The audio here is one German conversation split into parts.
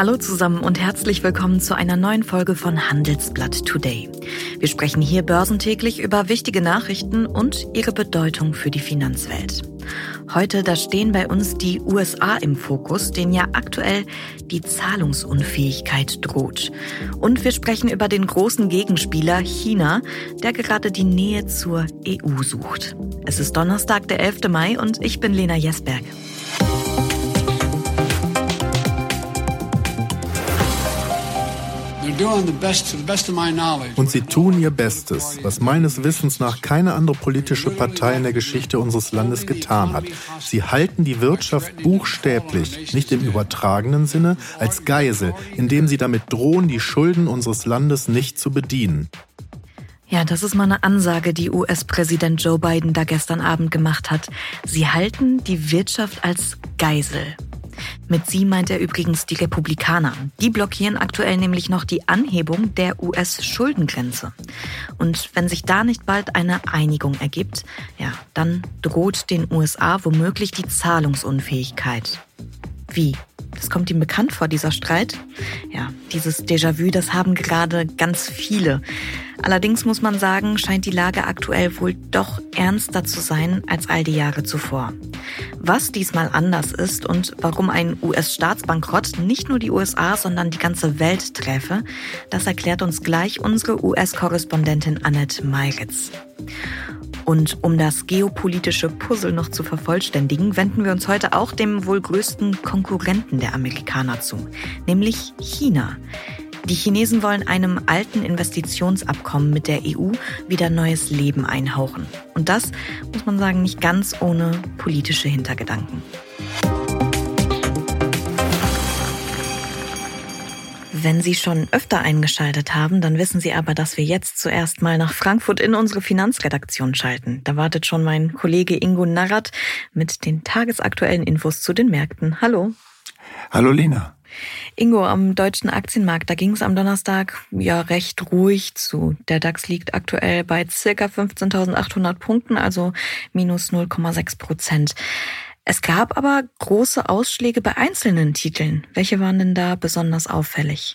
Hallo zusammen und herzlich willkommen zu einer neuen Folge von Handelsblatt Today. Wir sprechen hier börsentäglich über wichtige Nachrichten und ihre Bedeutung für die Finanzwelt. Heute, da stehen bei uns die USA im Fokus, denen ja aktuell die Zahlungsunfähigkeit droht. Und wir sprechen über den großen Gegenspieler China, der gerade die Nähe zur EU sucht. Es ist Donnerstag, der 11. Mai und ich bin Lena Jesberg. Und sie tun ihr Bestes, was meines Wissens nach keine andere politische Partei in der Geschichte unseres Landes getan hat. Sie halten die Wirtschaft buchstäblich, nicht im übertragenen Sinne, als Geisel, indem sie damit drohen, die Schulden unseres Landes nicht zu bedienen. Ja, das ist mal eine Ansage, die US-Präsident Joe Biden da gestern Abend gemacht hat. Sie halten die Wirtschaft als Geisel. Mit sie meint er übrigens die Republikaner. Die blockieren aktuell nämlich noch die Anhebung der US-Schuldengrenze. Und wenn sich da nicht bald eine Einigung ergibt, ja, dann droht den USA womöglich die Zahlungsunfähigkeit. Wie? Das kommt Ihnen bekannt vor, dieser Streit? Ja, dieses Déjà-vu, das haben gerade ganz viele. Allerdings muss man sagen, scheint die Lage aktuell wohl doch ernster zu sein als all die Jahre zuvor. Was diesmal anders ist und warum ein US-Staatsbankrott nicht nur die USA, sondern die ganze Welt träfe, das erklärt uns gleich unsere US-Korrespondentin Annette Meiritz. Und um das geopolitische Puzzle noch zu vervollständigen, wenden wir uns heute auch dem wohl größten Konkurrenten der Amerikaner zu, nämlich China. Die Chinesen wollen einem alten Investitionsabkommen mit der EU wieder neues Leben einhauchen. Und das, muss man sagen, nicht ganz ohne politische Hintergedanken. Wenn Sie schon öfter eingeschaltet haben, dann wissen Sie aber, dass wir jetzt zuerst mal nach Frankfurt in unsere Finanzredaktion schalten. Da wartet schon mein Kollege Ingo Narrat mit den tagesaktuellen Infos zu den Märkten. Hallo. Hallo Lena. Ingo, am deutschen Aktienmarkt, da ging es am Donnerstag ja recht ruhig zu. Der DAX liegt aktuell bei ca. 15.800 Punkten, also minus 0,6%. Es gab aber große Ausschläge bei einzelnen Titeln. Welche waren denn da besonders auffällig?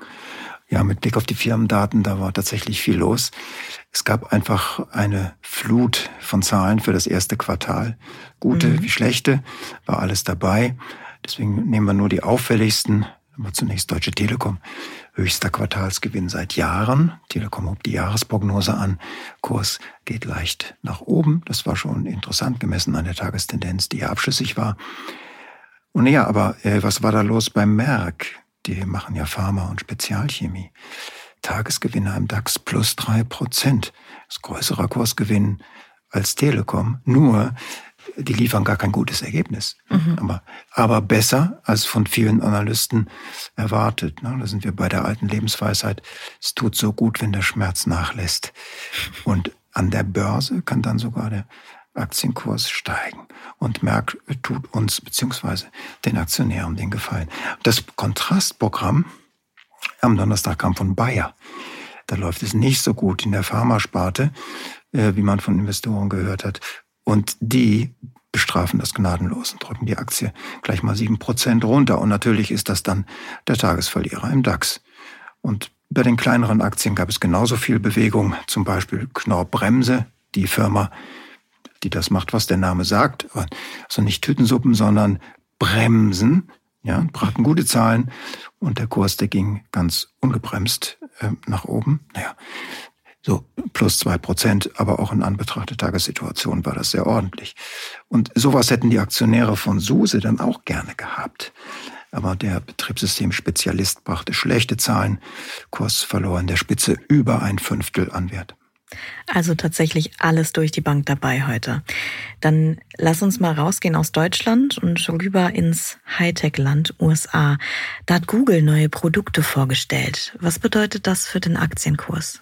Ja, mit Blick auf die Firmendaten, da war tatsächlich viel los. Es gab einfach eine Flut von Zahlen für das erste Quartal. Gute wie schlechte, war alles dabei. Deswegen nehmen wir nur die auffälligsten. Aber zunächst Deutsche Telekom, höchster Quartalsgewinn seit Jahren. Telekom hob die Jahresprognose an. Kurs geht leicht nach oben. Das war schon interessant, gemessen an der Tagestendenz, die ja abschüssig war. Und ja, aber was war da los beim Merck? Die machen ja Pharma und Spezialchemie. Tagesgewinne im DAX plus 3%. Das ist größerer Kursgewinn als Telekom. Nur, die liefern gar kein gutes Ergebnis. Aber besser als von vielen Analysten erwartet. Da sind wir bei der alten Lebensweisheit. Es tut so gut, wenn der Schmerz nachlässt. Und an der Börse kann dann sogar der Aktienkurs steigen. Und Merck tut uns bzw. den Aktionären den Gefallen. Das Kontrastprogramm am Donnerstag kam von Bayer. Da läuft es nicht so gut in der Pharmasparte, wie man von Investoren gehört hat. Und die bestrafen das gnadenlos und drücken die Aktie gleich mal 7% runter. Und natürlich ist das dann der Tagesverlierer im DAX. Und bei den kleineren Aktien gab es genauso viel Bewegung. Zum Beispiel Knorr-Bremse, die Firma, die das macht, was der Name sagt. Also nicht Tütensuppen, sondern Bremsen. Ja, brachten gute Zahlen. Und der Kurs, der ging ganz ungebremst nach oben. So plus 2%, aber auch in Anbetracht der Tagessituation war das sehr ordentlich. Und sowas hätten die Aktionäre von SUSE dann auch gerne gehabt. Aber der Betriebssystemspezialist brachte schlechte Zahlen. Kurs verlor in der Spitze über 1/5 an Wert. Also tatsächlich alles durch die Bank dabei heute. Dann lass uns mal rausgehen aus Deutschland und rüber ins Hightech-Land USA. Da hat Google neue Produkte vorgestellt. Was bedeutet das für den Aktienkurs?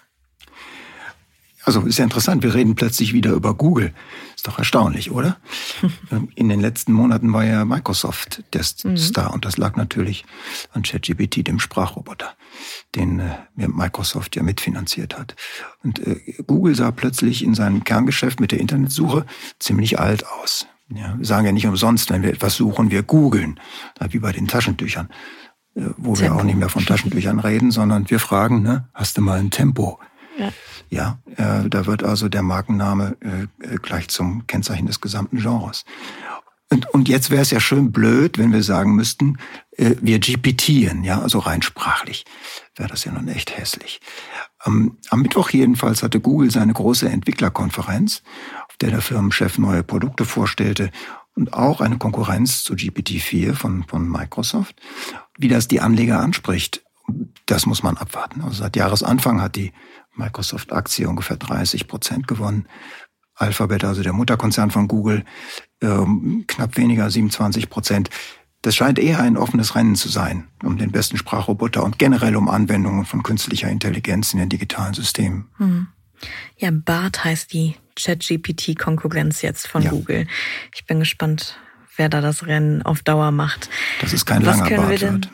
Also ist ja interessant, wir reden plötzlich wieder über Google. Ist doch erstaunlich, oder? In den letzten Monaten war ja Microsoft der Star und das lag natürlich an ChatGPT, dem Sprachroboter, den Microsoft ja mitfinanziert hat. Und Google sah plötzlich in seinem Kerngeschäft mit der Internetsuche ziemlich alt aus. Ja, wir sagen ja nicht umsonst, wenn wir etwas suchen, wir googeln, wie bei den Taschentüchern. wo wir auch nicht mehr von Taschentüchern reden, sondern wir fragen, ne, hast du mal ein Tempo? Ja, da wird also der Markenname gleich zum Kennzeichen des gesamten Genres. Und jetzt wäre es ja schön blöd, wenn wir sagen müssten, wir GPTen, ja, also rein sprachlich. Wäre das ja nun echt hässlich. Am Mittwoch jedenfalls hatte Google seine große Entwicklerkonferenz, auf der der Firmenchef neue Produkte vorstellte und auch eine Konkurrenz zu GPT-4 von Microsoft. Wie das die Anleger anspricht, das muss man abwarten. Also seit Jahresanfang hat die Microsoft-Aktie ungefähr 30% gewonnen. Alphabet, also der Mutterkonzern von Google, knapp weniger, 27%. Das scheint eher ein offenes Rennen zu sein um den besten Sprachroboter und generell um Anwendungen von künstlicher Intelligenz in den digitalen Systemen. Ja, Bard heißt die ChatGPT-Konkurrenz jetzt von Google. Ich bin gespannt, wer da das Rennen auf Dauer macht. Das ist kein langer Bart wird.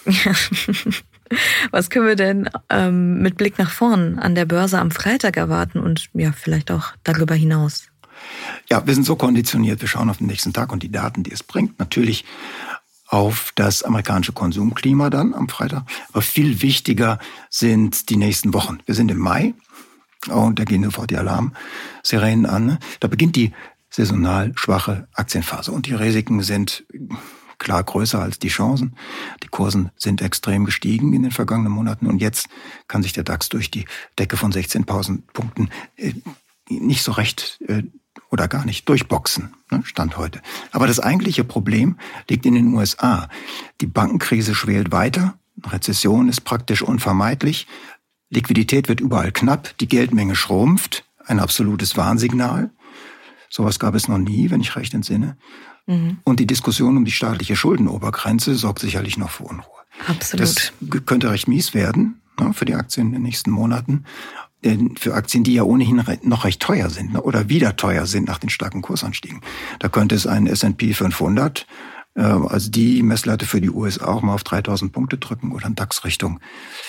Was können wir denn mit Blick nach vorn an der Börse am Freitag erwarten und ja, vielleicht auch darüber hinaus? Ja, wir sind so konditioniert, wir schauen auf den nächsten Tag und die Daten, die es bringt. Natürlich auf das amerikanische Konsumklima dann am Freitag. Aber viel wichtiger sind die nächsten Wochen. Wir sind im Mai und da gehen sofort die Alarmsirenen an. Da beginnt die saisonal schwache Aktienphase und die Risiken sind klar größer als die Chancen. Die Kursen sind extrem gestiegen in den vergangenen Monaten und jetzt kann sich der DAX durch die Decke von 16.000 Punkten nicht so recht oder gar nicht durchboxen, Stand heute. Aber das eigentliche Problem liegt in den USA. Die Bankenkrise schwelt weiter, Rezession ist praktisch unvermeidlich, Liquidität wird überall knapp, die Geldmenge schrumpft, ein absolutes Warnsignal. Sowas gab es noch nie, wenn ich recht entsinne. Und die Diskussion um die staatliche Schuldenobergrenze sorgt sicherlich noch für Unruhe. Absolut. Das könnte recht mies werden für die Aktien in den nächsten Monaten. Für Aktien, die ja ohnehin noch recht teuer sind oder wieder teuer sind nach den starken Kursanstiegen. Da könnte es einen S&P 500, also die Messlatte für die USA auch mal auf 3.000 Punkte drücken oder ein DAX Richtung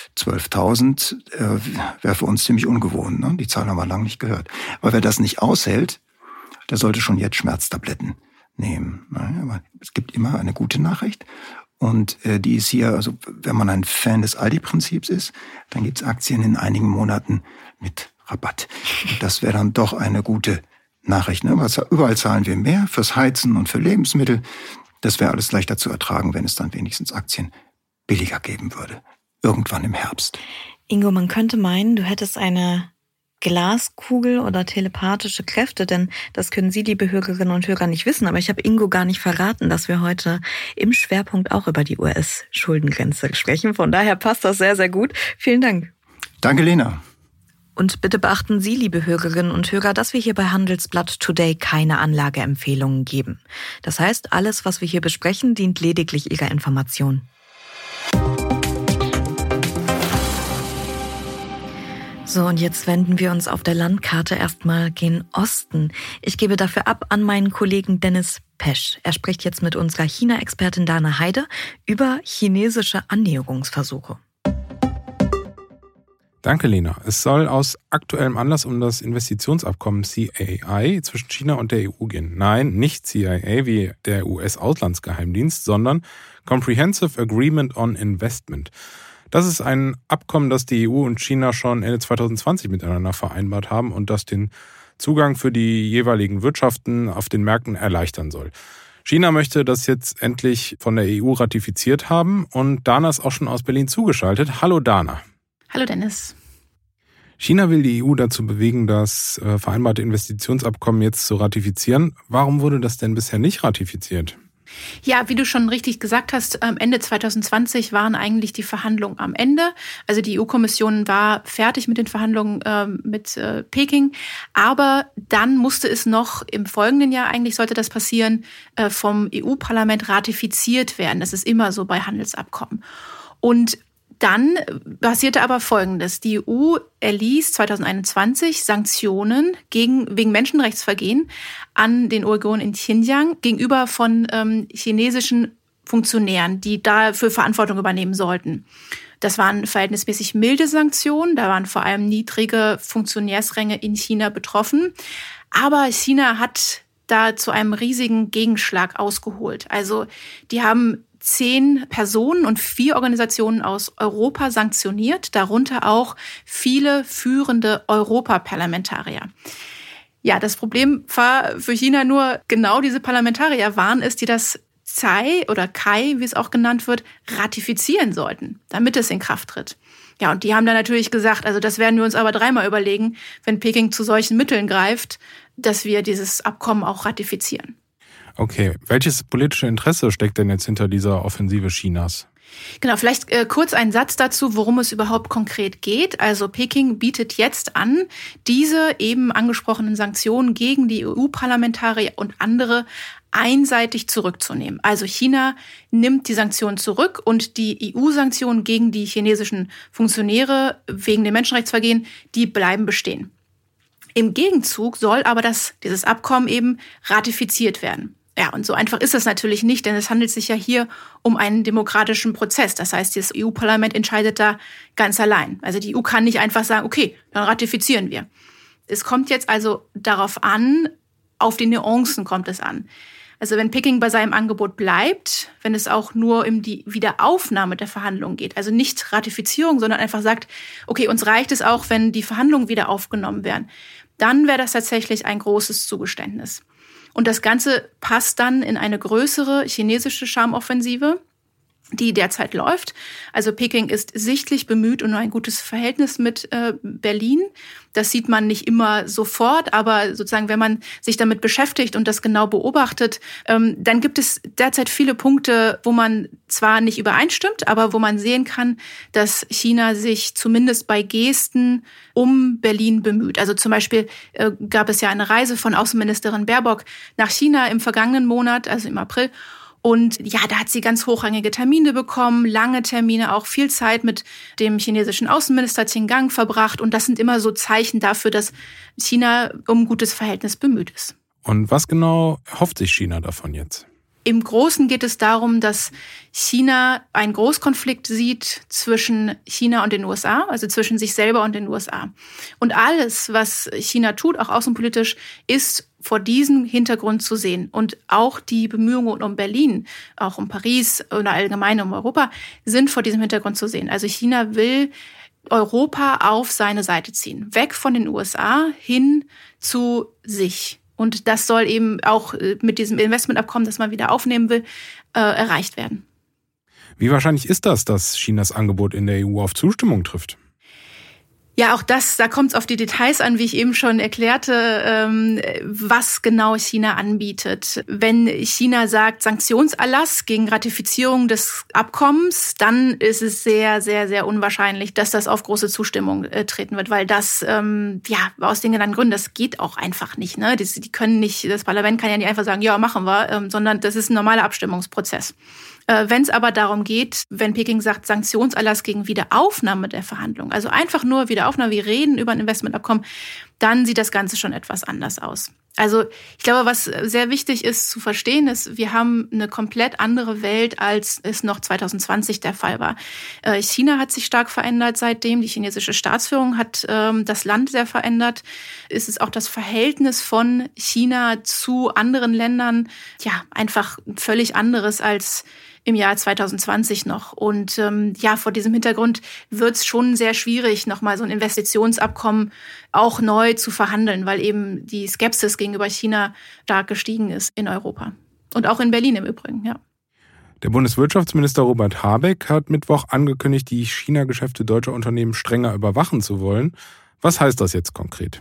12.000. Wäre für uns ziemlich ungewohnt. Ne? Die Zahl haben wir lange nicht gehört. Aber wer das nicht aushält, der sollte schon jetzt Schmerztabletten nehmen. Aber es gibt immer eine gute Nachricht. Und die ist hier, also wenn man ein Fan des Aldi-Prinzips ist, dann gibt's Aktien in einigen Monaten mit Rabatt. Und das wäre dann doch eine gute Nachricht. Ne? Überall zahlen wir mehr fürs Heizen und für Lebensmittel. Das wäre alles leichter zu ertragen, wenn es dann wenigstens Aktien billiger geben würde. Irgendwann im Herbst. Ingo, man könnte meinen, du hättest eine Glaskugel oder telepathische Kräfte, denn das können Sie, liebe Hörerinnen und Hörer, nicht wissen. Aber ich habe Ingo gar nicht verraten, dass wir heute im Schwerpunkt auch über die US-Schuldengrenze sprechen. Von daher passt das sehr, sehr gut. Vielen Dank. Danke, Lena. Und bitte beachten Sie, liebe Hörerinnen und Hörer, dass wir hier bei Handelsblatt Today keine Anlageempfehlungen geben. Das heißt, alles, was wir hier besprechen, dient lediglich Ihrer Information. So, und jetzt wenden wir uns auf der Landkarte erstmal gen Osten. Ich gebe dafür ab an meinen Kollegen Dennis Pesch. Er spricht jetzt mit unserer China-Expertin Dana Heide über chinesische Annäherungsversuche. Danke, Lena. Es soll aus aktuellem Anlass um das Investitionsabkommen CAI zwischen China und der EU gehen. Nein, nicht CIA wie der US-Auslandsgeheimdienst, sondern Comprehensive Agreement on Investment. Das ist ein Abkommen, das die EU und China schon Ende 2020 miteinander vereinbart haben und das den Zugang für die jeweiligen Wirtschaften auf den Märkten erleichtern soll. China möchte das jetzt endlich von der EU ratifiziert haben und Dana ist auch schon aus Berlin zugeschaltet. Hallo Dana. Hallo Dennis. China will die EU dazu bewegen, das vereinbarte Investitionsabkommen jetzt zu ratifizieren. Warum wurde das denn bisher nicht ratifiziert? Ja, wie du schon richtig gesagt hast, Ende 2020 waren eigentlich die Verhandlungen am Ende. Also die EU-Kommission war fertig mit den Verhandlungen mit Peking. Aber dann musste es noch im folgenden Jahr, eigentlich sollte das passieren, vom EU-Parlament ratifiziert werden. Das ist immer so bei Handelsabkommen. Und dann passierte aber Folgendes. Die EU erließ 2021 Sanktionen wegen Menschenrechtsvergehen an den Uiguren in Xinjiang gegenüber von chinesischen Funktionären, die dafür Verantwortung übernehmen sollten. Das waren verhältnismäßig milde Sanktionen. Da waren vor allem niedrige Funktionärsränge in China betroffen. Aber China hat da zu einem riesigen Gegenschlag ausgeholt. Also die haben 10 Personen und 4 Organisationen aus Europa sanktioniert, darunter auch viele führende Europaparlamentarier. Ja, das Problem war für China nur, genau diese Parlamentarier waren es, die das CAI oder CAI, wie es auch genannt wird, ratifizieren sollten, damit es in Kraft tritt. Ja, und die haben dann natürlich gesagt, also das werden wir uns aber 3-mal überlegen, wenn Peking zu solchen Mitteln greift, dass wir dieses Abkommen auch ratifizieren. Okay, welches politische Interesse steckt denn jetzt hinter dieser Offensive Chinas? Genau, vielleicht kurz ein Satz dazu, worum es überhaupt konkret geht. Also Peking bietet jetzt an, diese eben angesprochenen Sanktionen gegen die EU-Parlamentarier und andere einseitig zurückzunehmen. Also China nimmt die Sanktionen zurück und die EU-Sanktionen gegen die chinesischen Funktionäre wegen der Menschenrechtsvergehen, die bleiben bestehen. Im Gegenzug soll aber dieses Abkommen eben ratifiziert werden. Ja, und so einfach ist das natürlich nicht, denn es handelt sich ja hier um einen demokratischen Prozess. Das heißt, das EU-Parlament entscheidet da ganz allein. Also die EU kann nicht einfach sagen, okay, dann ratifizieren wir. Es kommt jetzt also darauf an, auf die Nuancen kommt es an. Also wenn Peking bei seinem Angebot bleibt, wenn es auch nur um die Wiederaufnahme der Verhandlungen geht, also nicht Ratifizierung, sondern einfach sagt, okay, uns reicht es auch, wenn die Verhandlungen wieder aufgenommen werden, dann wäre das tatsächlich ein großes Zugeständnis. Und das Ganze passt dann in eine größere chinesische Charmoffensive, die derzeit läuft. Also Peking ist sichtlich bemüht um ein gutes Verhältnis mit Berlin. Das sieht man nicht immer sofort, aber sozusagen, wenn man sich damit beschäftigt und das genau beobachtet, dann gibt es derzeit viele Punkte, wo man zwar nicht übereinstimmt, aber wo man sehen kann, dass China sich zumindest bei Gesten um Berlin bemüht. Also zum Beispiel gab es ja eine Reise von Außenministerin Baerbock nach China im vergangenen Monat, also im April. Und ja, da hat sie ganz hochrangige Termine bekommen, lange Termine, auch viel Zeit mit dem chinesischen Außenminister Qin Gang verbracht. Und das sind immer so Zeichen dafür, dass China um ein gutes Verhältnis bemüht ist. Und was genau hofft sich China davon jetzt? Im Großen geht es darum, dass China einen Großkonflikt sieht zwischen China und den USA, also zwischen sich selber und den USA. Und alles, was China tut, auch außenpolitisch, ist vor diesem Hintergrund zu sehen. Und auch die Bemühungen um Berlin, auch um Paris oder allgemein um Europa, sind vor diesem Hintergrund zu sehen. Also China will Europa auf seine Seite ziehen, weg von den USA hin zu sich. Und das soll eben auch mit diesem Investmentabkommen, das man wieder aufnehmen will, erreicht werden. Wie wahrscheinlich ist das, dass Chinas Angebot in der EU auf Zustimmung trifft? Ja, auch da kommt es auf die Details an, wie ich eben schon erklärte, was genau China anbietet. Wenn China sagt Sanktionserlass gegen Ratifizierung des Abkommens, dann ist es sehr, sehr, sehr unwahrscheinlich, dass das auf große Zustimmung treten wird, weil das, aus den genannten Gründen, das geht auch einfach nicht. Ne? Die können nicht, das Parlament kann ja nicht einfach sagen, ja, machen wir, sondern das ist ein normaler Abstimmungsprozess. Wenn es aber darum geht, wenn Peking sagt, Sanktionserlass gegen Wiederaufnahme der Verhandlungen, also einfach nur Wiederaufnahme, wir reden über ein Investmentabkommen, dann sieht das Ganze schon etwas anders aus. Also ich glaube, was sehr wichtig ist zu verstehen, ist, wir haben eine komplett andere Welt, als es noch 2020 der Fall war. China hat sich stark verändert seitdem. Die chinesische Staatsführung hat das Land sehr verändert. Es ist auch das Verhältnis von China zu anderen Ländern einfach völlig anderes als im Jahr 2020 noch. Und vor diesem Hintergrund wird es schon sehr schwierig, nochmal so ein Investitionsabkommen auch neu zu verhandeln, weil eben die Skepsis gegenüber China stark gestiegen ist in Europa. Und auch in Berlin im Übrigen, ja. Der Bundeswirtschaftsminister Robert Habeck hat Mittwoch angekündigt, die China-Geschäfte deutscher Unternehmen strenger überwachen zu wollen. Was heißt das jetzt konkret?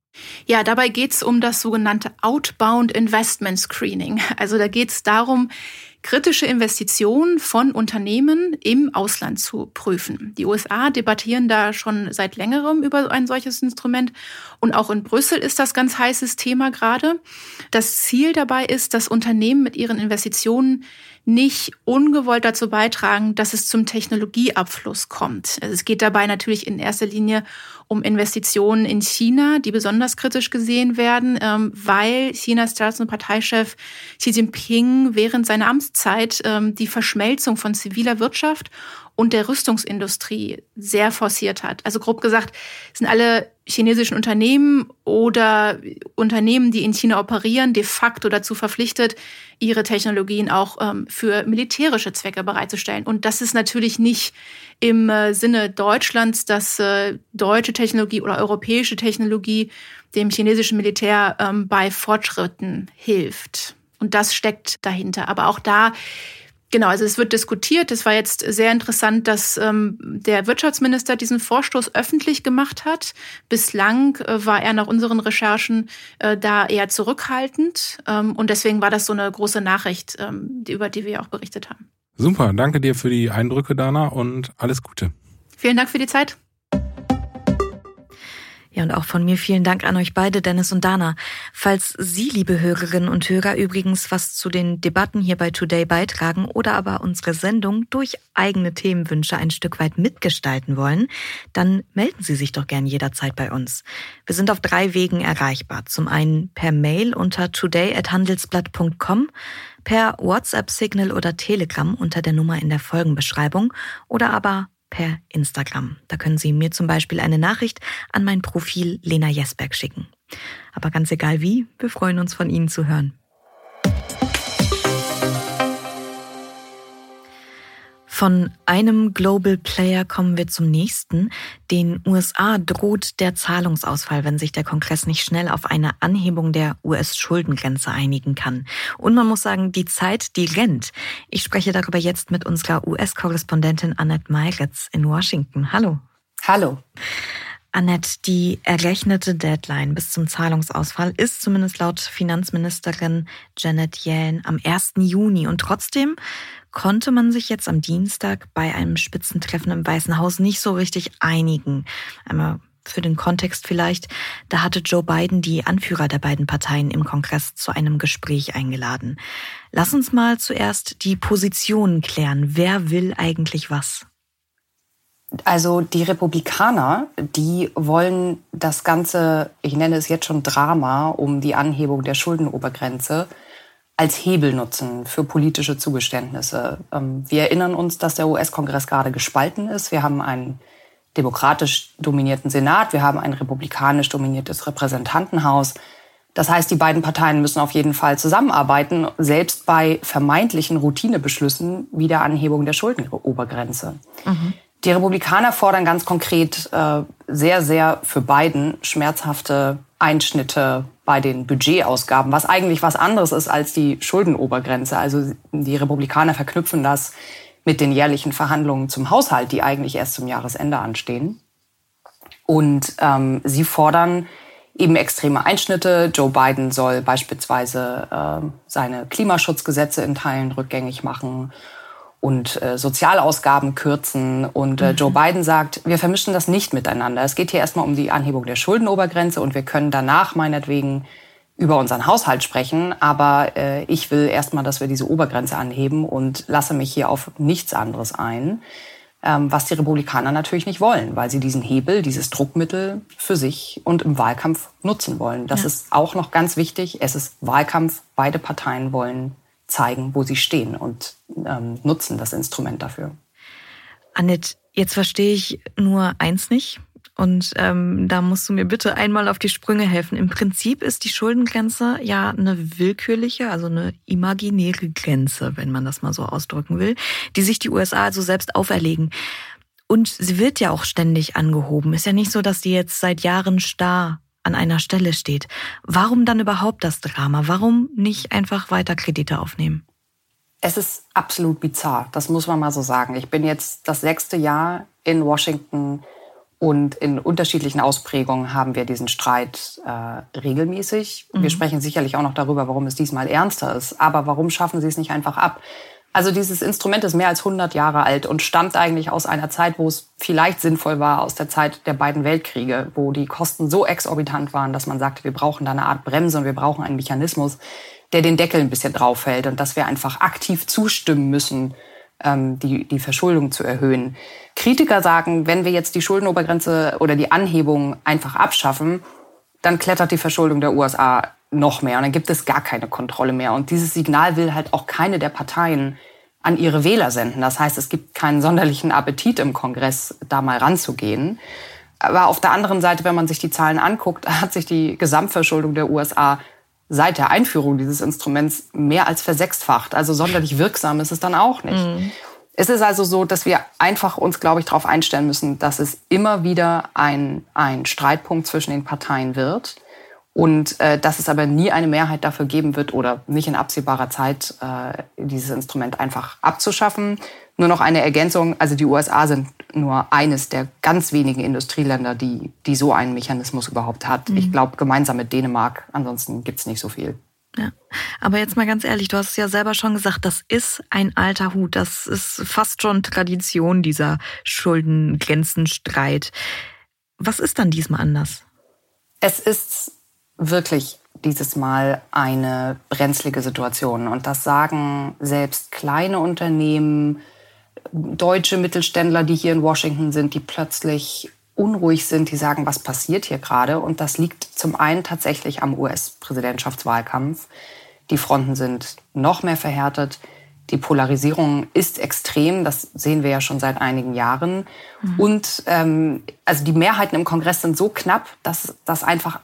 Ja, dabei geht es um das sogenannte Outbound Investment Screening. Also da geht es darum, kritische Investitionen von Unternehmen im Ausland zu prüfen. Die USA debattieren da schon seit längerem über ein solches Instrument. Und auch in Brüssel ist das ganz heißes Thema gerade. Das Ziel dabei ist, dass Unternehmen mit ihren Investitionen nicht ungewollt dazu beitragen, dass es zum Technologieabfluss kommt. Also es geht dabei natürlich in erster Linie um Investitionen in China, die besonders kritisch gesehen werden, weil Chinas Staats- und Parteichef Xi Jinping während seiner Amtszeit die Verschmelzung von ziviler Wirtschaft und der Rüstungsindustrie sehr forciert hat. Also grob gesagt sind alle chinesischen Unternehmen oder Unternehmen, die in China operieren, de facto dazu verpflichtet, ihre Technologien auch für militärische Zwecke bereitzustellen. Und das ist natürlich nicht im Sinne Deutschlands, dass deutsche Technologie oder europäische Technologie dem chinesischen Militär bei Fortschritten hilft. Und das steckt dahinter. Aber auch da, genau, also es wird diskutiert. Es war jetzt sehr interessant, dass der Wirtschaftsminister diesen Vorstoß öffentlich gemacht hat. Bislang war er nach unseren Recherchen da eher zurückhaltend. Und deswegen war das so eine große Nachricht, über die wir auch berichtet haben. Super, danke dir für die Eindrücke, Dana, und alles Gute. Vielen Dank für die Zeit. Ja, und auch von mir vielen Dank an euch beide, Dennis und Dana. Falls Sie, liebe Hörerinnen und Hörer, übrigens was zu den Debatten hier bei Today beitragen oder aber unsere Sendung durch eigene Themenwünsche ein Stück weit mitgestalten wollen, dann melden Sie sich doch gern jederzeit bei uns. Wir sind auf 3 Wegen erreichbar. Zum einen per Mail unter today@handelsblatt.com, per WhatsApp-Signal oder Telegram unter der Nummer in der Folgenbeschreibung oder aber per Instagram. Da können Sie mir zum Beispiel eine Nachricht an mein Profil Lena Jesberg schicken. Aber ganz egal wie, wir freuen uns, von Ihnen zu hören. Von einem Global Player kommen wir zum nächsten. Den USA droht der Zahlungsausfall, wenn sich der Kongress nicht schnell auf eine Anhebung der US-Schuldengrenze einigen kann. Und man muss sagen, die Zeit, die rennt. Ich spreche darüber jetzt mit unserer US-Korrespondentin Annette Meiritz in Washington. Hallo. Hallo. Annette, die errechnete Deadline bis zum Zahlungsausfall ist zumindest laut Finanzministerin Janet Yellen am 1. Juni. Und trotzdem konnte man sich jetzt am Dienstag bei einem Spitzentreffen im Weißen Haus nicht so richtig einigen. Einmal für den Kontext vielleicht, da hatte Joe Biden die Anführer der beiden Parteien im Kongress zu einem Gespräch eingeladen. Lass uns mal zuerst die Positionen klären. Wer will eigentlich was? Also die Republikaner, die wollen das ganze, ich nenne es jetzt schon Drama, um die Anhebung der Schuldenobergrenze als Hebel nutzen für politische Zugeständnisse. Wir erinnern uns, dass der US-Kongress gerade gespalten ist. Wir haben einen demokratisch dominierten Senat, wir haben ein republikanisch dominiertes Repräsentantenhaus. Das heißt, die beiden Parteien müssen auf jeden Fall zusammenarbeiten, selbst bei vermeintlichen Routinebeschlüssen wie der Anhebung der Schuldenobergrenze. Mhm. Die Republikaner fordern ganz konkret sehr, sehr für Biden schmerzhafte Einschnitte bei den Budgetausgaben, was eigentlich was anderes ist als die Schuldenobergrenze. Also die Republikaner verknüpfen das mit den jährlichen Verhandlungen zum Haushalt, die eigentlich erst zum Jahresende anstehen. Und sie fordern eben extreme Einschnitte. Joe Biden soll beispielsweise seine Klimaschutzgesetze in Teilen rückgängig machen und Sozialausgaben kürzen. Und Joe Biden sagt, wir vermischen das nicht miteinander. Es geht hier erstmal um die Anhebung der Schuldenobergrenze und wir können danach meinetwegen über unseren Haushalt sprechen. Aber ich will erstmal, dass wir diese Obergrenze anheben und lasse mich hier auf nichts anderes ein, was die Republikaner natürlich nicht wollen, weil sie diesen Hebel, dieses Druckmittel für sich und im Wahlkampf nutzen wollen. Das ist auch noch ganz wichtig. Es ist Wahlkampf. Beide Parteien wollen zeigen, wo sie stehen und nutzen das Instrument dafür. Annette, jetzt verstehe ich nur eins nicht und da musst du mir bitte einmal auf die Sprünge helfen. Im Prinzip ist die Schuldengrenze ja eine willkürliche, also eine imaginäre Grenze, wenn man das mal so ausdrücken will, die sich die USA also selbst auferlegen. Und sie wird ja auch ständig angehoben. Ist ja nicht so, dass die jetzt seit Jahren starr an einer Stelle steht. Warum dann überhaupt das Drama? Warum nicht einfach weiter Kredite aufnehmen? Es ist absolut bizarr, das muss man mal so sagen. Ich bin jetzt das 6. Jahr in Washington und in unterschiedlichen Ausprägungen haben wir diesen Streit regelmäßig. Wir sprechen sicherlich auch noch darüber, warum es diesmal ernster ist. Aber warum schaffen sie es nicht einfach ab? Also dieses Instrument ist mehr als 100 Jahre alt und stammt eigentlich aus einer Zeit, wo es vielleicht sinnvoll war, aus der Zeit der beiden Weltkriege, wo die Kosten so exorbitant waren, dass man sagte, wir brauchen da eine Art Bremse und wir brauchen einen Mechanismus, der den Deckel ein bisschen drauf hält und dass wir einfach aktiv zustimmen müssen, die Verschuldung zu erhöhen. Kritiker sagen, wenn wir jetzt die Schuldenobergrenze oder die Anhebung einfach abschaffen, dann klettert die Verschuldung der USA noch mehr und dann gibt es gar keine Kontrolle mehr. Und dieses Signal will halt auch keine der Parteien an ihre Wähler senden. Das heißt, es gibt keinen sonderlichen Appetit im Kongress, da mal ranzugehen. Aber auf der anderen Seite, wenn man sich die Zahlen anguckt, hat sich die Gesamtverschuldung der USA seit der Einführung dieses Instruments mehr als versechsfacht. Also sonderlich wirksam ist es dann auch nicht. Mhm. Es ist also so, dass wir einfach uns, glaube ich, darauf einstellen müssen, dass es immer wieder ein Streitpunkt zwischen den Parteien wird. Und dass es aber nie eine Mehrheit dafür geben wird oder nicht in absehbarer Zeit dieses Instrument einfach abzuschaffen. Nur noch eine Ergänzung, also die USA sind nur eines der ganz wenigen Industrieländer, die so einen Mechanismus überhaupt hat. Mhm. Ich glaube, gemeinsam mit Dänemark, ansonsten gibt es nicht so viel. Ja, aber jetzt mal ganz ehrlich, du hast es ja selber schon gesagt, das ist ein alter Hut, das ist fast schon Tradition, dieser Schuldengrenzenstreit. Was ist dann diesmal anders? Es ist wirklich dieses Mal eine brenzlige Situation. Und das sagen selbst kleine Unternehmen, deutsche Mittelständler, die hier in Washington sind, die plötzlich unruhig sind, die sagen, was passiert hier gerade? Und das liegt zum einen tatsächlich am US-Präsidentschaftswahlkampf. Die Fronten sind noch mehr verhärtet. Die Polarisierung ist extrem, das sehen wir ja schon seit einigen Jahren. Mhm. Und also die Mehrheiten im Kongress sind so knapp, dass einfach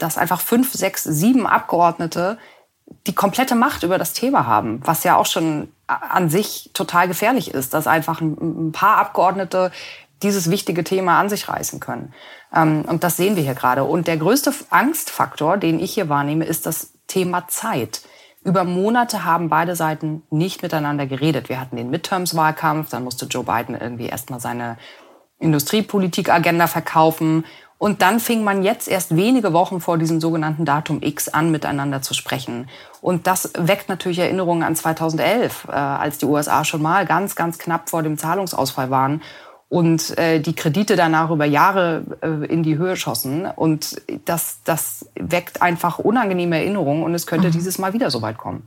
5, 6, 7 Abgeordnete die komplette Macht über das Thema haben, was ja auch schon an sich total gefährlich ist, dass einfach ein paar Abgeordnete dieses wichtige Thema an sich reißen können. Und das sehen wir hier gerade. Und der größte Angstfaktor, den ich hier wahrnehme, ist das Thema Zeit. Über Monate haben beide Seiten nicht miteinander geredet. Wir hatten den Midterms-Wahlkampf, dann musste Joe Biden irgendwie erstmal seine Industriepolitik-Agenda verkaufen. Und dann fing man jetzt erst wenige Wochen vor diesem sogenannten Datum X an, miteinander zu sprechen. Und das weckt natürlich Erinnerungen an 2011, als die USA schon mal ganz, ganz knapp vor dem Zahlungsausfall waren und die Kredite danach über Jahre in die Höhe schossen. Und das weckt einfach unangenehme Erinnerungen und es könnte dieses Mal wieder so weit kommen.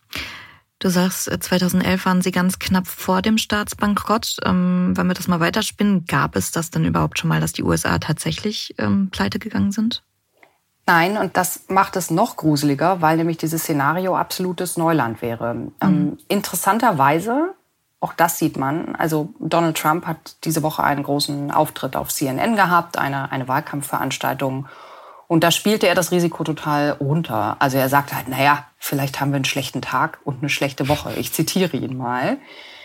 Du sagst, 2011 waren sie ganz knapp vor dem Staatsbankrott. Wenn wir das mal weiterspinnen, gab es das denn überhaupt schon mal, dass die USA tatsächlich pleite gegangen sind? Nein, und das macht es noch gruseliger, weil nämlich dieses Szenario absolutes Neuland wäre. Interessanterweise, auch das sieht man, also Donald Trump hat diese Woche einen großen Auftritt auf CNN gehabt, eine Wahlkampfveranstaltung. Und da spielte er das Risiko total runter. Also er sagte halt, naja, vielleicht haben wir einen schlechten Tag und eine schlechte Woche. Ich zitiere ihn mal.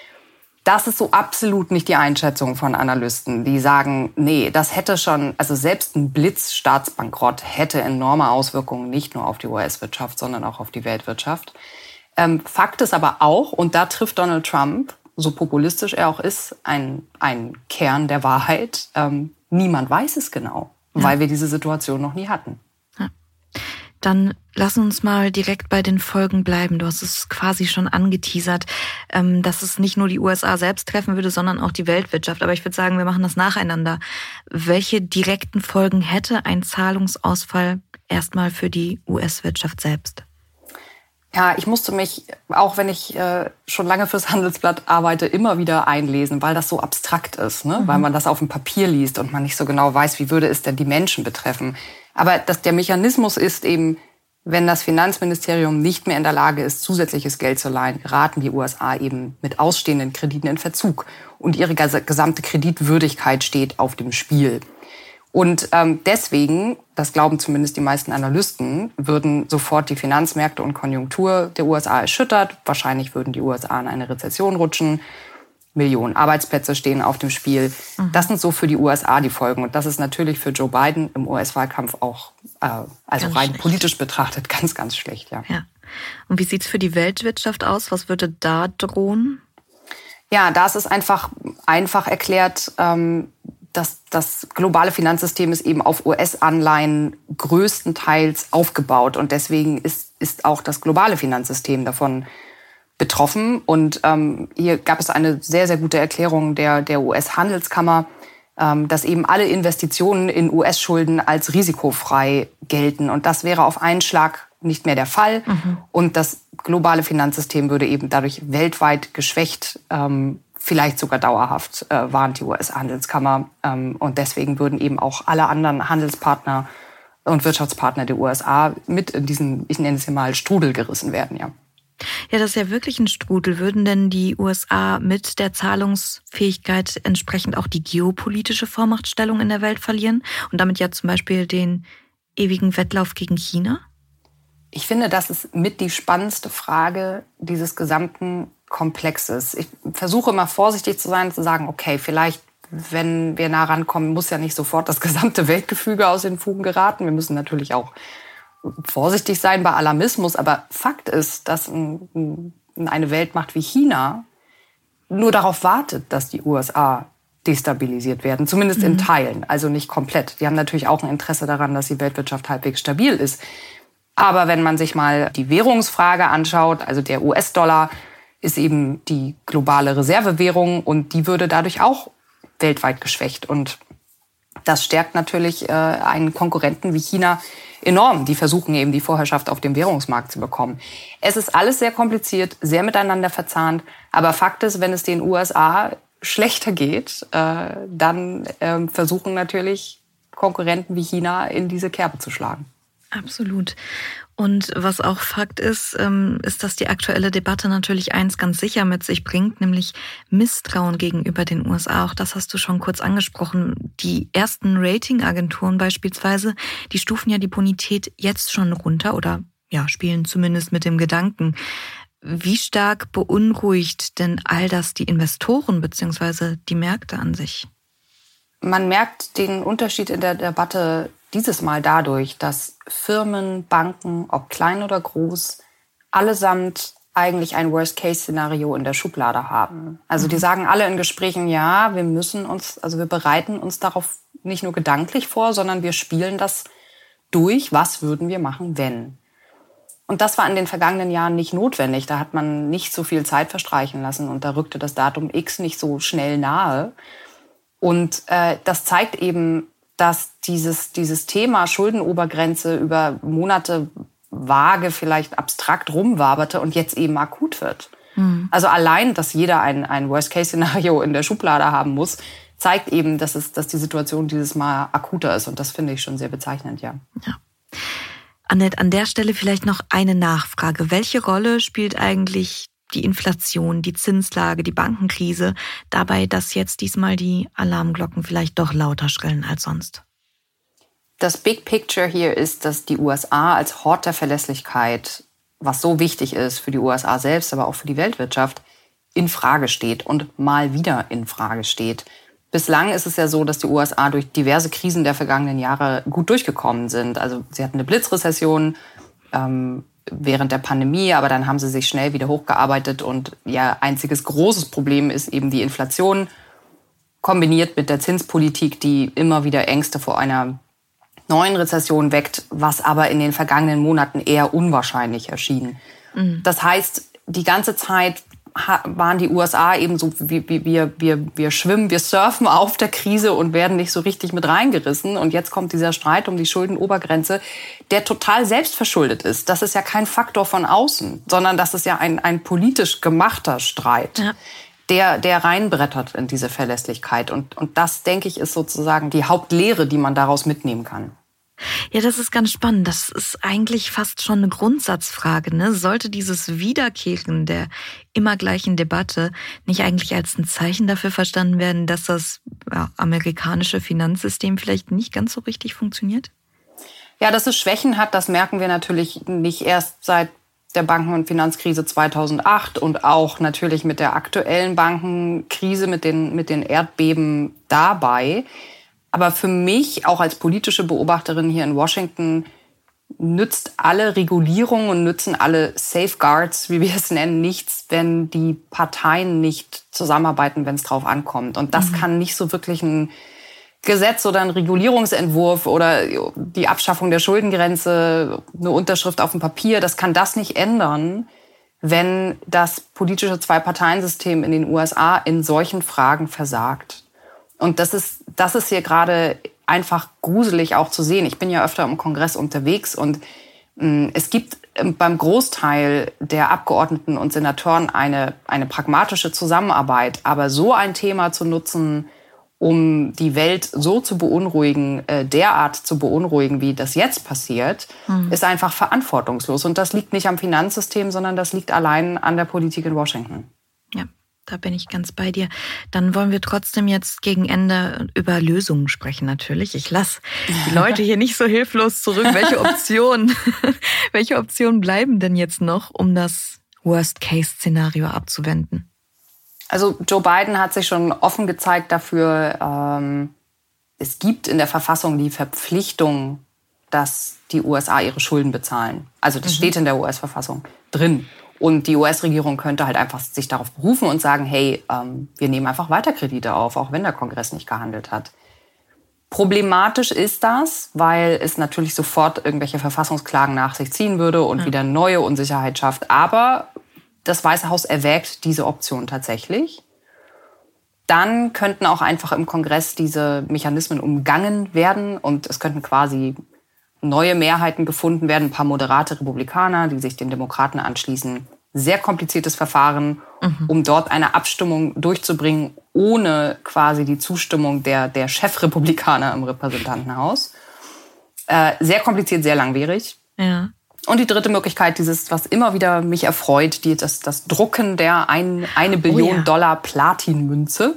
Das ist so absolut nicht die Einschätzung von Analysten, die sagen, nee, das hätte schon, also selbst ein Blitzstaatsbankrott hätte enorme Auswirkungen, nicht nur auf die US-Wirtschaft, sondern auch auf die Weltwirtschaft. Fakt ist aber auch, und da trifft Donald Trump, so populistisch er auch ist, ein Kern der Wahrheit. Niemand weiß es genau. Weil wir diese Situation noch nie hatten. Ja. Dann lass uns mal direkt bei den Folgen bleiben. Du hast es quasi schon angeteasert, dass es nicht nur die USA selbst treffen würde, sondern auch die Weltwirtschaft. Aber ich würde sagen, wir machen das nacheinander. Welche direkten Folgen hätte ein Zahlungsausfall erstmal für die US-Wirtschaft selbst? Ja, ich musste mich, auch wenn ich schon lange fürs Handelsblatt arbeite, immer wieder einlesen, weil das so abstrakt ist, ne? Weil man das auf dem Papier liest und man nicht so genau weiß, wie würde es denn die Menschen betreffen. Aber der Mechanismus ist eben, wenn das Finanzministerium nicht mehr in der Lage ist, zusätzliches Geld zu leihen, geraten die USA eben mit ausstehenden Krediten in Verzug. Und ihre gesamte Kreditwürdigkeit steht auf dem Spiel. Und deswegen, das glauben zumindest die meisten Analysten, würden sofort die Finanzmärkte und Konjunktur der USA erschüttert. Wahrscheinlich würden die USA in eine Rezession rutschen. Millionen Arbeitsplätze stehen auf dem Spiel. Das sind so für die USA die Folgen. Und das ist natürlich für Joe Biden im US-Wahlkampf auch, also ganz rein schlecht. Politisch betrachtet, ganz, ganz schlecht. Ja. Und wie sieht's für die Weltwirtschaft aus? Was würde da drohen? Ja, da ist es einfach erklärt, das globale Finanzsystem ist eben auf US-Anleihen größtenteils aufgebaut. Und deswegen ist auch das globale Finanzsystem davon betroffen. Und hier gab es eine sehr, sehr gute Erklärung der US-Handelskammer, dass eben alle Investitionen in US-Schulden als risikofrei gelten. Und das wäre auf einen Schlag nicht mehr der Fall. Und das globale Finanzsystem würde eben dadurch weltweit geschwächt, vielleicht sogar dauerhaft, warnt die US-Handelskammer. Und deswegen würden eben auch alle anderen Handelspartner und Wirtschaftspartner der USA mit in diesen, ich nenne es hier mal, Strudel gerissen werden, ja. Ja, das ist ja wirklich ein Strudel. Würden denn die USA mit der Zahlungsfähigkeit entsprechend auch die geopolitische Vormachtstellung in der Welt verlieren und damit ja zum Beispiel den ewigen Wettlauf gegen China? Ich finde, das ist mit die spannendste Frage dieses gesamten Komplexes. Ich versuche immer vorsichtig zu sein und zu sagen, okay, vielleicht, wenn wir nah rankommen, muss ja nicht sofort das gesamte Weltgefüge aus den Fugen geraten. Wir müssen natürlich auch vorsichtig sein bei Alarmismus. Aber Fakt ist, dass eine Weltmacht wie China nur darauf wartet, dass die USA destabilisiert werden, zumindest in Teilen, also nicht komplett. Die haben natürlich auch ein Interesse daran, dass die Weltwirtschaft halbwegs stabil ist. Aber wenn man sich mal die Währungsfrage anschaut, also der US-Dollar ist eben die globale Reservewährung und die würde dadurch auch weltweit geschwächt. Und das stärkt natürlich einen Konkurrenten wie China enorm. Die versuchen eben die Vorherrschaft auf dem Währungsmarkt zu bekommen. Es ist alles sehr kompliziert, sehr miteinander verzahnt. Aber Fakt ist, wenn es den USA schlechter geht, dann versuchen natürlich Konkurrenten wie China in diese Kerbe zu schlagen. Absolut. Und was auch Fakt ist, ist, dass die aktuelle Debatte natürlich eins ganz sicher mit sich bringt, nämlich Misstrauen gegenüber den USA. Auch das hast du schon kurz angesprochen. Die ersten Ratingagenturen beispielsweise, die stufen ja die Bonität jetzt schon runter oder ja, spielen zumindest mit dem Gedanken. Wie stark beunruhigt denn all das die Investoren bzw. die Märkte an sich? Man merkt den Unterschied in der Debatte dieses Mal dadurch, dass Firmen, Banken, ob klein oder groß, allesamt eigentlich ein Worst-Case-Szenario in der Schublade haben. Also die sagen alle in Gesprächen, ja, wir bereiten uns darauf nicht nur gedanklich vor, sondern wir spielen das durch. Was würden wir machen, wenn? Und das war in den vergangenen Jahren nicht notwendig. Da hat man nicht so viel Zeit verstreichen lassen und da rückte das Datum X nicht so schnell nahe. Und das zeigt eben, dass dieses Thema Schuldenobergrenze über Monate vage, vielleicht abstrakt rumwaberte und jetzt eben akut wird. Mhm. Also allein, dass jeder ein Worst-Case-Szenario in der Schublade haben muss, zeigt eben, dass die Situation dieses Mal akuter ist. Und das finde ich schon sehr bezeichnend, ja. Annette, an der Stelle vielleicht noch eine Nachfrage. Welche Rolle spielt eigentlich die Inflation, die Zinslage, die Bankenkrise dabei, dass jetzt diesmal die Alarmglocken vielleicht doch lauter schrillen als sonst? Das Big Picture hier ist, dass die USA als Hort der Verlässlichkeit, was so wichtig ist für die USA selbst, aber auch für die Weltwirtschaft, in Frage steht und mal wieder in Frage steht. Bislang ist es ja so, dass die USA durch diverse Krisen der vergangenen Jahre gut durchgekommen sind. Also sie hatten eine Blitzrezession während der Pandemie, aber dann haben sie sich schnell wieder hochgearbeitet und ihr einziges großes Problem ist eben die Inflation, kombiniert mit der Zinspolitik, die immer wieder Ängste vor einer neuen Rezession weckt, was aber in den vergangenen Monaten eher unwahrscheinlich erschien. Mhm. Das heißt, die ganze Zeit waren die USA eben so, wir schwimmen, wir surfen auf der Krise und werden nicht so richtig mit reingerissen. Und jetzt kommt dieser Streit um die Schuldenobergrenze, der total selbstverschuldet ist. Das ist ja kein Faktor von außen, sondern das ist ja ein politisch gemachter Streit, der reinbrettert in diese Verlässlichkeit. Und das, denke ich, ist sozusagen die Hauptlehre, die man daraus mitnehmen kann. Ja, das ist ganz spannend. Das ist eigentlich fast schon eine Grundsatzfrage, ne? Sollte dieses Wiederkehren der immer gleichen Debatte nicht eigentlich als ein Zeichen dafür verstanden werden, dass das amerikanische Finanzsystem vielleicht nicht ganz so richtig funktioniert? Ja, dass es Schwächen hat, das merken wir natürlich nicht erst seit der Banken- und Finanzkrise 2008 und auch natürlich mit der aktuellen Bankenkrise, mit den Erdbeben dabei. Aber für mich, auch als politische Beobachterin hier in Washington, nützt alle Regulierung und nützen alle Safeguards, wie wir es nennen, nichts, wenn die Parteien nicht zusammenarbeiten, wenn es drauf ankommt. Und das kann nicht so wirklich ein Gesetz oder ein Regulierungsentwurf oder die Abschaffung der Schuldengrenze, eine Unterschrift auf dem Papier, das kann das nicht ändern, wenn das politische Zwei-Parteien-System in den USA in solchen Fragen versagt. Und das ist hier gerade einfach gruselig auch zu sehen. Ich bin ja öfter im Kongress unterwegs und es gibt beim Großteil der Abgeordneten und Senatoren eine pragmatische Zusammenarbeit. Aber so ein Thema zu nutzen, um die Welt so zu beunruhigen, derart zu beunruhigen, wie das jetzt passiert, ist einfach verantwortungslos. Und das liegt nicht am Finanzsystem, sondern das liegt allein an der Politik in Washington. Ja, da bin ich ganz bei dir. Dann wollen wir trotzdem jetzt gegen Ende über Lösungen sprechen natürlich. Ich lasse die Leute hier nicht so hilflos zurück. Welche Optionen bleiben denn jetzt noch, um das Worst-Case-Szenario abzuwenden? Also Joe Biden hat sich schon offen gezeigt dafür, es gibt in der Verfassung die Verpflichtung, dass die USA ihre Schulden bezahlen. Also das steht in der US-Verfassung drin. Und die US-Regierung könnte halt einfach sich darauf berufen und sagen, hey, wir nehmen einfach weiter Kredite auf, auch wenn der Kongress nicht gehandelt hat. Problematisch ist das, weil es natürlich sofort irgendwelche Verfassungsklagen nach sich ziehen würde und wieder neue Unsicherheit schafft. Aber das Weiße Haus erwägt diese Option tatsächlich. Dann könnten auch einfach im Kongress diese Mechanismen umgangen werden und es könnten quasi neue Mehrheiten gefunden werden, ein paar moderate Republikaner, die sich den Demokraten anschließen. Sehr kompliziertes Verfahren, um dort eine Abstimmung durchzubringen, ohne quasi die Zustimmung der Chefrepublikaner im Repräsentantenhaus. Sehr kompliziert, sehr langwierig. Ja. Und die dritte Möglichkeit, was immer wieder mich erfreut, das Drucken der 1 Billion Dollar Platinmünze.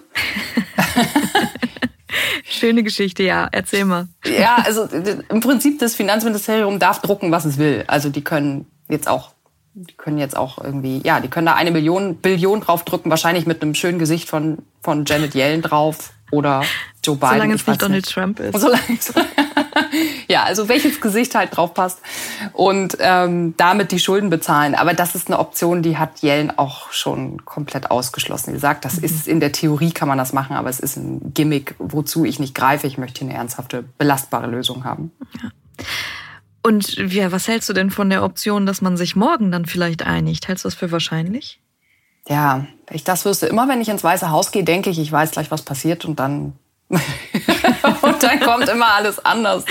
Schöne Geschichte, ja. Erzähl mal. Ja, also im Prinzip das Finanzministerium darf drucken, was es will. Also die können jetzt auch irgendwie, ja, die können da 1 Billion draufdrücken, wahrscheinlich mit einem schönen Gesicht von Janet Yellen drauf oder Joe Biden. Solange es nicht Donald Trump ist. Ja, also welches Gesicht halt drauf passt und damit die Schulden bezahlen. Aber das ist eine Option, die hat Yellen auch schon komplett ausgeschlossen. Sie sagt, das ist in der Theorie kann man das machen, aber es ist ein Gimmick, wozu ich nicht greife. Ich möchte hier eine ernsthafte, belastbare Lösung haben. Ja. Und ja, was hältst du denn von der Option, dass man sich morgen dann vielleicht einigt? Hältst du das für wahrscheinlich? Ja, ich das wüsste. Immer wenn ich ins Weiße Haus gehe, denke ich weiß gleich, was passiert und dann und dann kommt immer alles anders.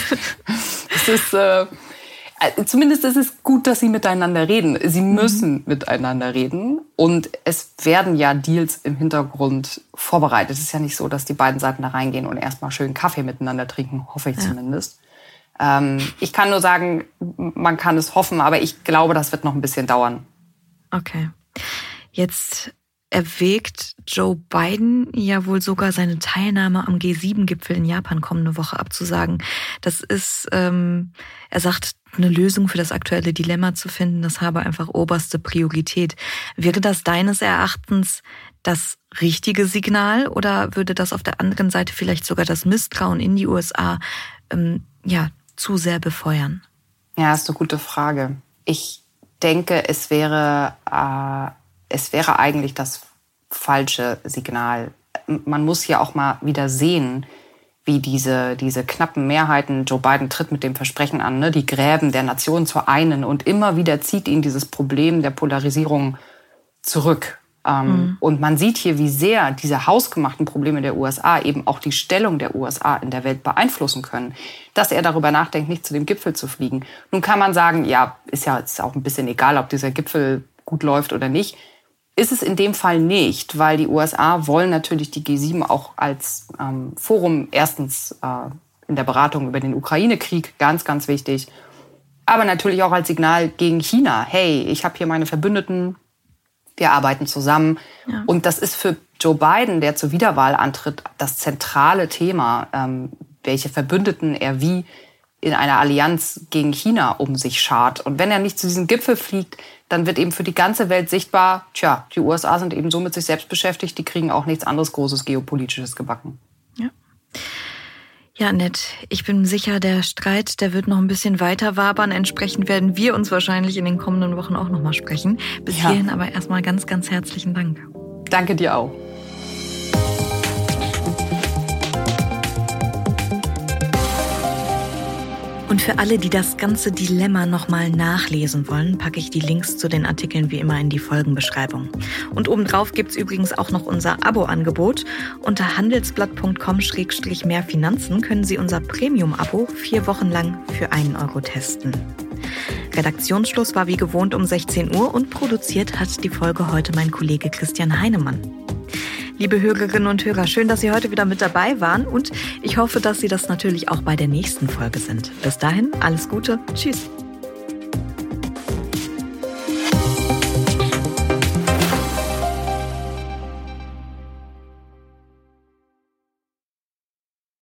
Zumindest ist es gut, dass sie miteinander reden. Sie müssen miteinander reden und es werden ja Deals im Hintergrund vorbereitet. Es ist ja nicht so, dass die beiden Seiten da reingehen und erstmal schön Kaffee miteinander trinken, hoffe ich zumindest. Ich kann nur sagen, man kann es hoffen, aber ich glaube, das wird noch ein bisschen dauern. Okay. Jetzt erwägt Joe Biden ja wohl sogar seine Teilnahme am G7-Gipfel in Japan kommende Woche abzusagen. Das ist, er sagt, eine Lösung für das aktuelle Dilemma zu finden, das habe einfach oberste Priorität. Wäre das deines Erachtens das richtige Signal oder würde das auf der anderen Seite vielleicht sogar das Misstrauen in die USA zu sehr befeuern? Ja, das ist eine gute Frage. Ich denke, es wäre eigentlich das falsche Signal. Man muss ja auch mal wieder sehen, wie diese knappen Mehrheiten, Joe Biden tritt mit dem Versprechen an, ne, die Gräben der Nation zu einen und immer wieder zieht ihn dieses Problem der Polarisierung zurück. Und man sieht hier, wie sehr diese hausgemachten Probleme der USA eben auch die Stellung der USA in der Welt beeinflussen können, dass er darüber nachdenkt, nicht zu dem Gipfel zu fliegen. Nun kann man sagen, ja, ist auch ein bisschen egal, ob dieser Gipfel gut läuft oder nicht. Ist es in dem Fall nicht, weil die USA wollen natürlich die G7 auch als Forum erstens in der Beratung über den Ukraine-Krieg, ganz, ganz wichtig, aber natürlich auch als Signal gegen China. Hey, ich habe hier meine Verbündeten, wir arbeiten zusammen. Ja. Und das ist für Joe Biden, der zur Wiederwahl antritt, das zentrale Thema, welche Verbündeten er wie in einer Allianz gegen China um sich schart. Und wenn er nicht zu diesem Gipfel fliegt, dann wird eben für die ganze Welt sichtbar, die USA sind eben so mit sich selbst beschäftigt, die kriegen auch nichts anderes Großes Geopolitisches gebacken. Ja. Ja, Annette, ich bin sicher, der Streit, der wird noch ein bisschen weiter wabern. Entsprechend werden wir uns wahrscheinlich in den kommenden Wochen auch noch mal sprechen. Bis hierhin aber erstmal ganz, ganz herzlichen Dank. Danke dir auch. Und für alle, die das ganze Dilemma nochmal nachlesen wollen, packe ich die Links zu den Artikeln wie immer in die Folgenbeschreibung. Und obendrauf gibt's übrigens auch noch unser Abo-Angebot. Unter handelsblatt.com/mehrfinanzen können Sie unser Premium-Abo 4 Wochen lang für 1 Euro testen. Redaktionsschluss war wie gewohnt um 16 Uhr und produziert hat die Folge heute mein Kollege Christian Heinemann. Liebe Hörerinnen und Hörer, schön, dass Sie heute wieder mit dabei waren und ich hoffe, dass Sie das natürlich auch bei der nächsten Folge sind. Bis dahin, alles Gute. Tschüss.